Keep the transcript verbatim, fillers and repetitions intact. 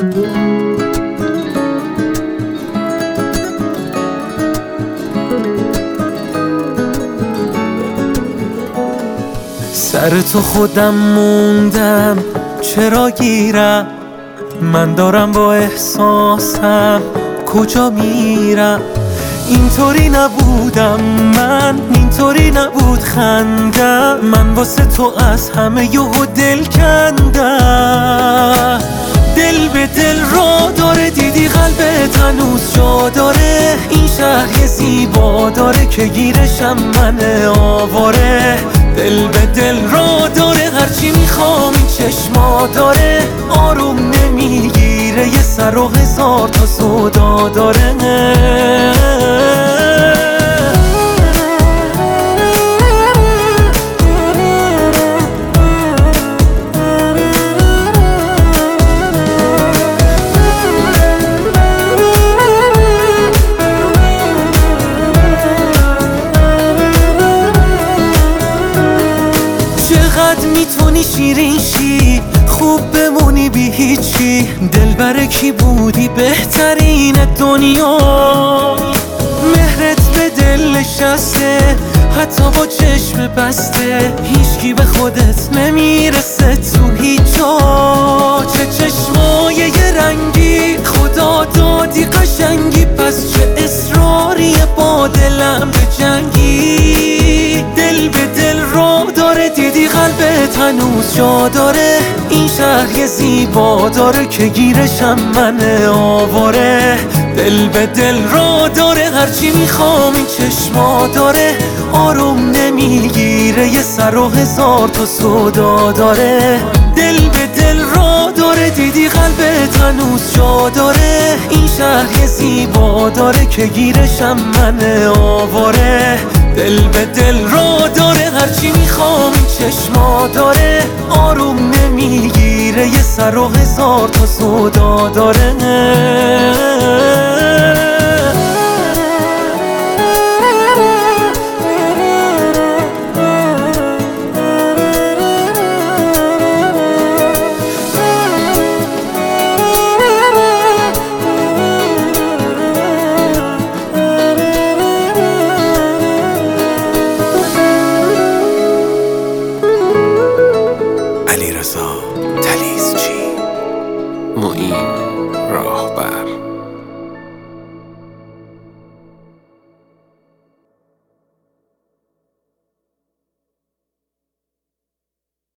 سر تو خودم موندم چرا گیرم، من دارم با احساسم کجا میرم. اینطوری نبودم من، اینطوری نبود خندم، من واسه تو از همه یهو دل کندم. دل به دل را داره، دیدی قلبت هنوز جا داره. این شهر یه زیبا داره که گیرشم من آواره. دل به دل را داره، هرچی میخوام این چشما داره. آروم نمیگیره، یه سر و هزار تا سودا داره. چقدر میتونی شیرین شی، خوب بمونی بی هیچی. دلبر کی بودی بهترین دنیا، مهرت به دل نشسته حتی با چشم بسته. هیچکی به خودت نمیرسه تو هیچ جا. چه چشمای یه رنگی، خدا دادی قشنگی. پس چه اصراری با دلم به جنگی. دل به دل را داره، دیدی قلبت هنوز جا داره. این شهر یه زیبا داره که گیرشم من آواره. دل به دل را داره، هرچی میخوام این چشما داره. آروم نمیگیره، یه سر و هزار تا سودا داره. دل به دل را داره، دیدی قلبت هنوز جا داره. این شهر یه زیبا داره که گیرشم من آواره. دل به دل را داره، هرچی میخوام این چشما داره. آروم نمیگیره، یه سر و هزار تا سودا داره. علیرضا تلیسچی معین.